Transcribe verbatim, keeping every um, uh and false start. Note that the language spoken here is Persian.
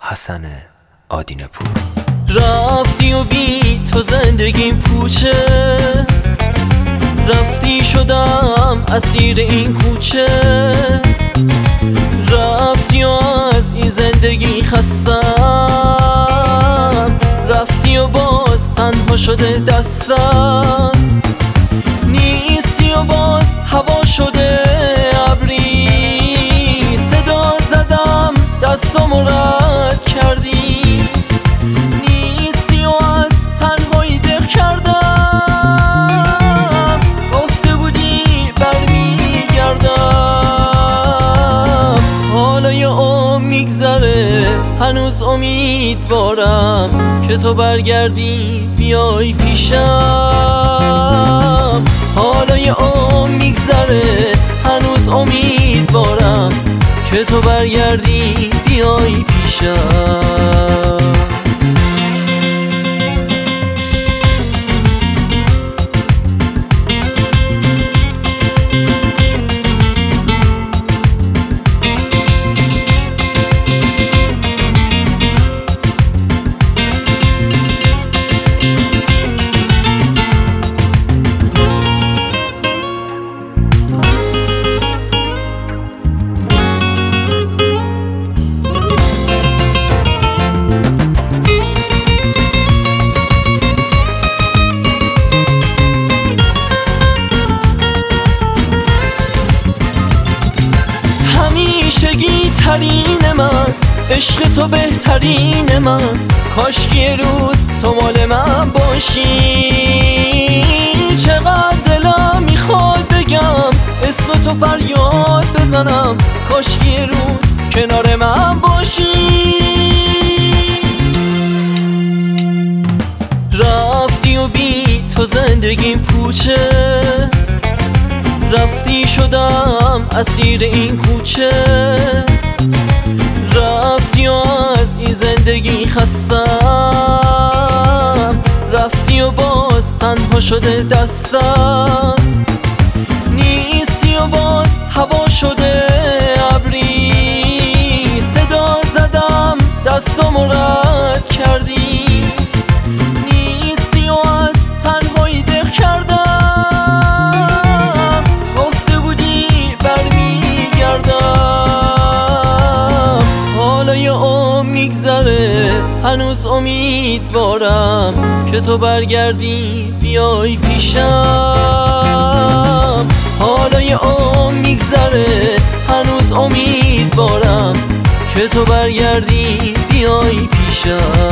حسن آدینه پور. رفتی و بی تو زندگیم پوچه، رفتی شدم اسیر این کوچه، رفتی و از این زندگی خستم، رفتی و باز تنها شده دستم، نیستی و باز هوا شده ابری، صدا زدم دستامو رد کردی، نیستی و از تنهایی دق کردم، گفته بودی برمیگردم، حالا یه عمر میگذره هنوز امیدوارم که تو برگردی بیای پیشم، حالا یه عمر میگذره هنوز امیدوارم که تو برگردی بیای پیشم. همیشگی ترین من، عشق تو بهترین من، کاش یه روز تو مال من باشی، چقدر دلم میخواد بگم اسم تو فریاد بزنم، کاش یه روز کنار من باشی. رفتی و بی تو زندگیم پوچه، رفتی شدم اسیر این کوچه، رفتی و از این زندگی خستم، رفتی و باز تنها شده دستم، نیستی و باز هوا شده ابری، صدا زدم دستامو رد کردی، نیستی و از تنهایی دق کردم، میگذره هنوز امیدوارم که تو برگردی بیای پیشم، حالا یه عمر میگذره هنوز امیدوارم که تو برگردی بیای پیشم.